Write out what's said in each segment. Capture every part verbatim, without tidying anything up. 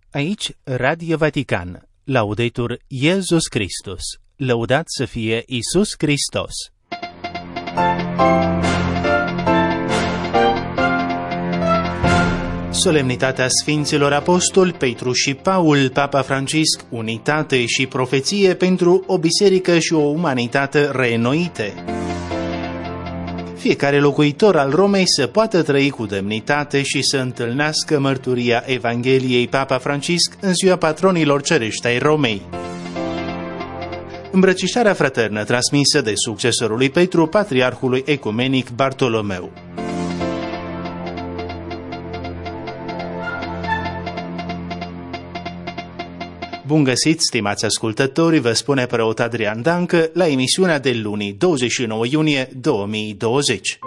Aici, Radio Vatican, Laudetur Iesus Christus, lăudat să fie Iisus Hristos. Solemnitatea Sfinților Apostoli Petru și Paul, Papa Francisc, unitate și profeție pentru o biserică și o umanitate reînnoite. Fiecare locuitor al Romei să poată trăi cu demnitate și să întâlnească mărturia Evangheliei. Papa Francisc în ziua patronilor cerești ai Romei. Îmbrățișarea fraternă transmisă de succesorul lui Petru, patriarhului ecumenic Bartolomeu. Bun găsit, stimați ascultători, vă spune preot Adrian Dancă la emisiunea de luni, douăzeci și nouă iunie două mii douăzeci.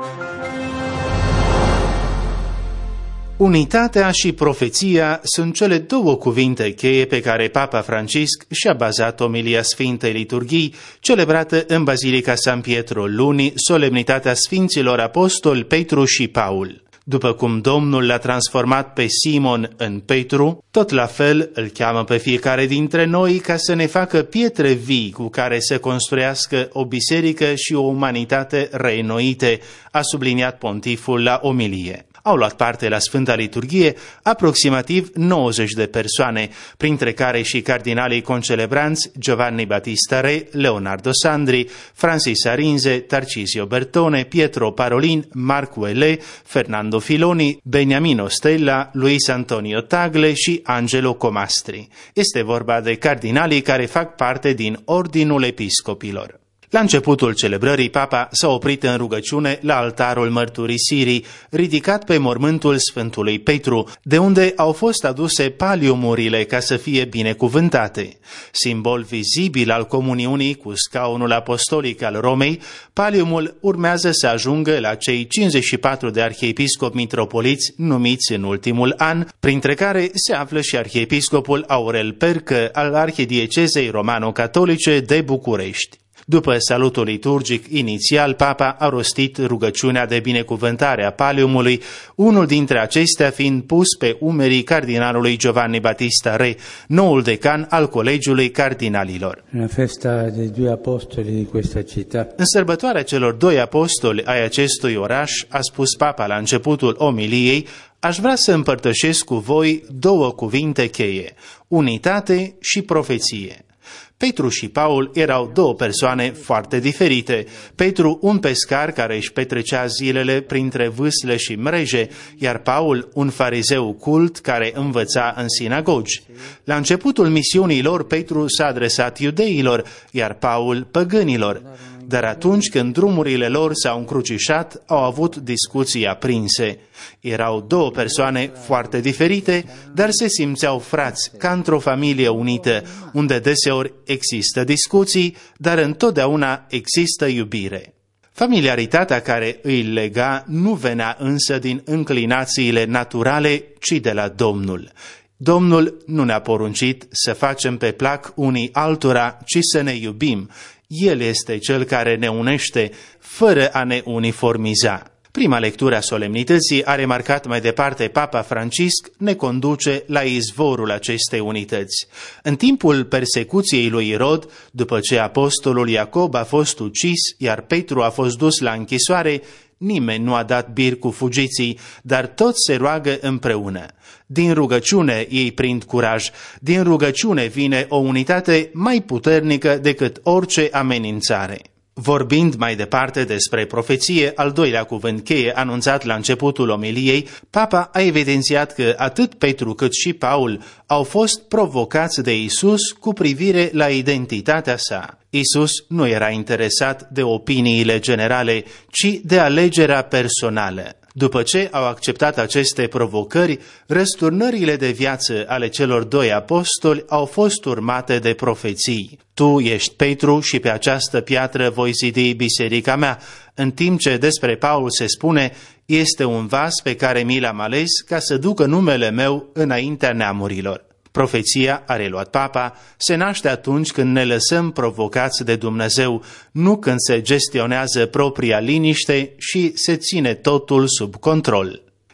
Unitatea și profeția sunt cele două cuvinte cheie pe care Papa Francisc și-a bazat omilia Sfintei Liturghii, celebrată în Bazilica San Pietro luni, solemnitatea Sfinților Apostoli Petru și Paul. După cum Domnul l-a transformat pe Simon în Petru, tot la fel îl cheamă pe fiecare dintre noi ca să ne facă pietre vii cu care să construiască o biserică și o umanitate reînnoite, a subliniat pontiful la omilie. Au luat parte la Sfânta Liturghie aproximativ nouăzeci de persoane, printre care și cardinalii concelebranți Giovanni Battista Re, Leonardo Sandri, Francis Arinze, Tarcisio Bertone, Pietro Parolin, Marco Ele, Fernando Filoni, Beniamino Stella, Luis Antonio Tagle și Angelo Comastri. Este vorba de cardinalii care fac parte din Ordinul Episcopilor. La începutul celebrării, Papa s-a oprit în rugăciune la altarul mărturisirii, ridicat pe mormântul Sfântului Petru, de unde au fost aduse paliumurile ca să fie binecuvântate. Simbol vizibil al comuniunii cu scaunul apostolic al Romei, paliumul urmează să ajungă la cei cincizeci și patru de arhiepiscopi mitropoliți numiți în ultimul an, printre care se află și arhiepiscopul Aurel Percă al arhidiecezei romano-catolice de București. După salutul liturgic inițial, Papa a rostit rugăciunea de binecuvântare a paliumului, unul dintre acestea fiind pus pe umerii cardinalului Giovanni Battista Re, noul decan al Colegiului Cardinalilor. Una festa dei due apostoli di questa città. În sărbătoarea celor doi apostoli ai acestui oraș, a spus Papa la începutul omiliei, aș vrea să împărtășesc cu voi două cuvinte cheie, unitate și profeție. Petru și Paul erau două persoane foarte diferite. Petru, un pescar care își petrecea zilele printre vâsle și mreje, iar Paul, un farizeu cult care învăța în sinagogi. La începutul misiunii lor, Petru s-a adresat iudeilor, iar Paul păgânilor. Dar atunci când drumurile lor s-au încrucișat, au avut discuții aprinse. Erau două persoane foarte diferite, dar se simțeau frați, ca într-o familie unită, unde deseori există discuții, dar întotdeauna există iubire. Familiaritatea care îi lega nu venea însă din înclinațiile naturale, ci de la Domnul. Domnul nu ne-a poruncit să facem pe plac unii altora, ci să ne iubim. El este cel care ne unește, fără a ne uniformiza. Prima lectură a solemnității, a remarcat mai departe Papa Francisc, ne conduce la izvorul acestei unități. În timpul persecuției lui Irod, după ce apostolul Iacob a fost ucis, iar Petru a fost dus la închisoare, nimeni nu a dat bir cu fugiții, dar toți se roagă împreună. Din rugăciune ei prind curaj, din rugăciune vine o unitate mai puternică decât orice amenințare. Vorbind mai departe despre profeție, al doilea cuvânt cheie anunțat la începutul omiliei, Papa a evidențiat că atât Petru cât și Paul au fost provocați de Iisus cu privire la identitatea sa. Iisus nu era interesat de opiniile generale, ci de alegerea personală. După ce au acceptat aceste provocări, răsturnările de viață ale celor doi apostoli au fost urmate de profeții. Tu ești Petru și pe această piatră voi zidi biserica mea, în timp ce despre Paul se spune, este un vas pe care mi l-am ales ca să ducă numele meu înaintea neamurilor. Profeția, a reluat Papa, se naște atunci când ne lăsăm provocați de Dumnezeu, nu când se gestionează propria liniște și se ține totul sub control.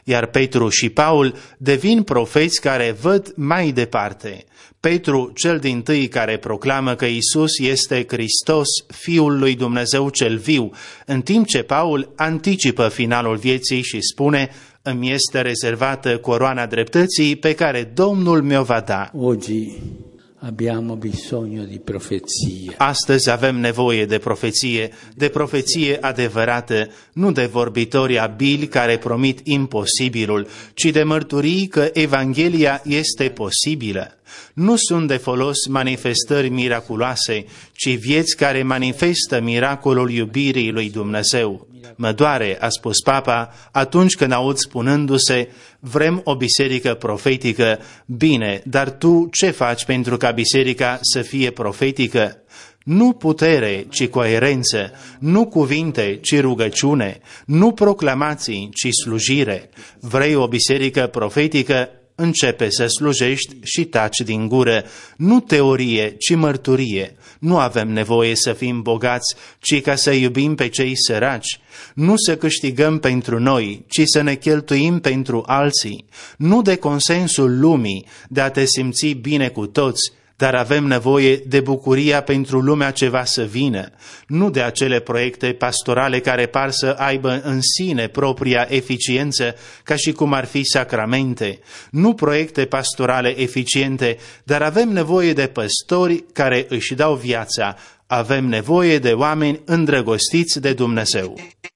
iar Petru și Paul devin profeți care văd mai departe. Petru, cel dintâi care proclamă că Iisus este Hristos, Fiul lui Dumnezeu cel viu, în timp ce Paul anticipă finalul vieții și spune: îmi este rezervată coroana dreptății pe care Domnul mi-o va da. Oggi abbiamo bisogno di profezia. Astăzi avem nevoie de profeție, de profeție adevărată, nu de vorbitori abili care promit imposibilul, ci de mărturii că Evanghelia este posibilă. Nu sunt de folos manifestări miraculoase, ci vieți care manifestă miracolul iubirii lui Dumnezeu. Mă doare, a spus Papa, atunci când aud spunându-se: vrem o biserică profetică. Bine, dar tu ce faci pentru ca biserica să fie profetică? Nu putere, ci coerență, nu cuvinte, ci rugăciune, nu proclamații, ci slujire. Vrei o biserică profetică? Începe să slujești și taci din gură. Nu teorie, ci mărturie. Nu avem nevoie să fim bogați, ci ca să iubim pe cei săraci. Nu să câștigăm pentru noi, ci să ne cheltuim pentru alții. Nu de consensul lumii, de a te simți bine cu toți, dar avem nevoie de bucuria pentru lumea ce va să vină, nu de acele proiecte pastorale care par să aibă în sine propria eficiență, ca și cum ar fi sacramente, nu proiecte pastorale eficiente, dar avem nevoie de păstori care își dau viața, avem nevoie de oameni îndrăgostiți de Dumnezeu.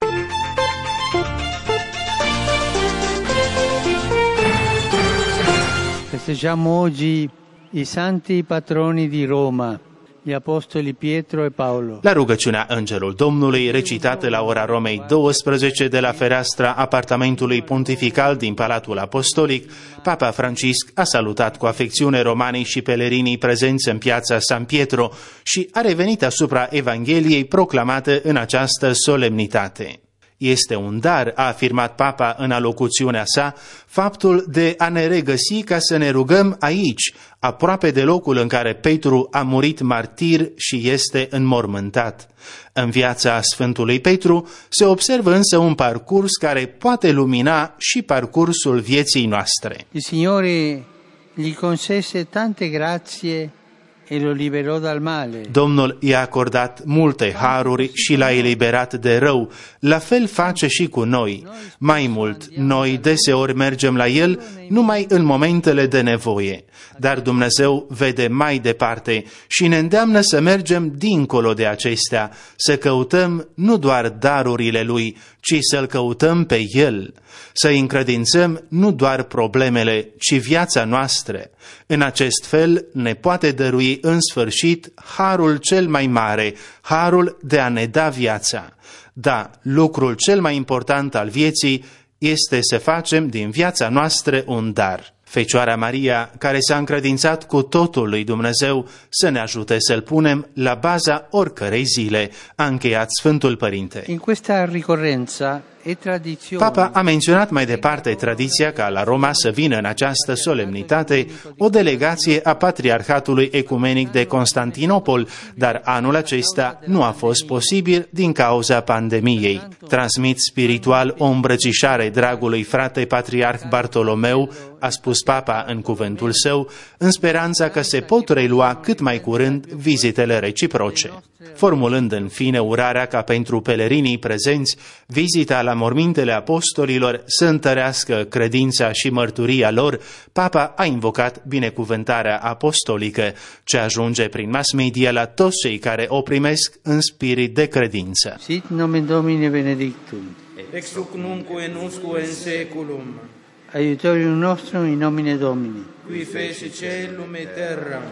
Festeggiamo oggi i santi patroni di Roma, gli apostoli Pietro e Paolo. La rugăciunea Îngerul Domnului, recitată la ora Romei douăsprezece de la fereastra apartamentului pontifical din Palatul Apostolic, Papa Francisc a salutat cu afecțiune romanii și pelerinii prezenți în piața San Pietro și a revenit asupra Evangheliei proclamate în această solemnitate. Este un dar, a afirmat Papa în alocuțiunea sa, faptul de a ne regăsi ca să ne rugăm aici, aproape de locul în care Petru a murit martir și este înmormântat. În viața Sfântului Petru se observă însă un parcurs care poate lumina și parcursul vieții noastre. Il Signore gli concesse tante grazie e lo liberò dal male. Domnul i-a acordat multe haruri și l-a eliberat de rău. La fel face și cu noi. Mai mult, noi deseori mergem la El numai în momentele de nevoie. Dar Dumnezeu vede mai departe și ne îndeamnă să mergem dincolo de acestea, să căutăm nu doar darurile Lui, ci să-L căutăm pe El, să-i încredințăm nu doar problemele, ci viața noastră. În acest fel ne poate dărui în sfârșit harul cel mai mare, harul de a ne da viața. Da, lucrul cel mai important al vieții este să facem din viața noastră un dar. Fecioara Maria, care s-a încredințat cu totul lui Dumnezeu, să ne ajute să-L punem la baza oricărei zile, a încheiat Sfântul Părinte. In questa ricorrenza e tradizione. Papa a menționat mai departe tradiția ca la Roma să vină în această solemnitate o delegație a Patriarhatului Ecumenic de Constantinopol, dar anul acesta nu a fost posibil din cauza pandemiei. Transmit spiritual o îmbrățișare dragului frate Patriarh Bartolomeu, a spus Papa în cuvântul său, în speranța că se pot relua cât mai curând vizitele reciproce. Formulând în fine urarea ca pentru pelerinii prezenți, vizita la mormintele apostolilor să întărească credința și mărturia lor, Papa a invocat binecuvântarea apostolică, ce ajunge prin mass media la toți cei care o primesc în spirit de credință. Sit nomen Domini benedictum. Ex hoc nunc et usque in seculum. Aiutorium nostrum in nomine Domini. Qui feci caelum et terram.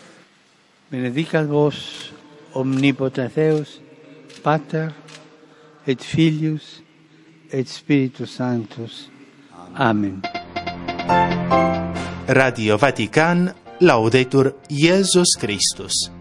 Benedicat vos omnipotens Deus, Pater et Filius et Spiritus Sanctus. Amen. Radio Vatican, Laudetur Iesus Christus.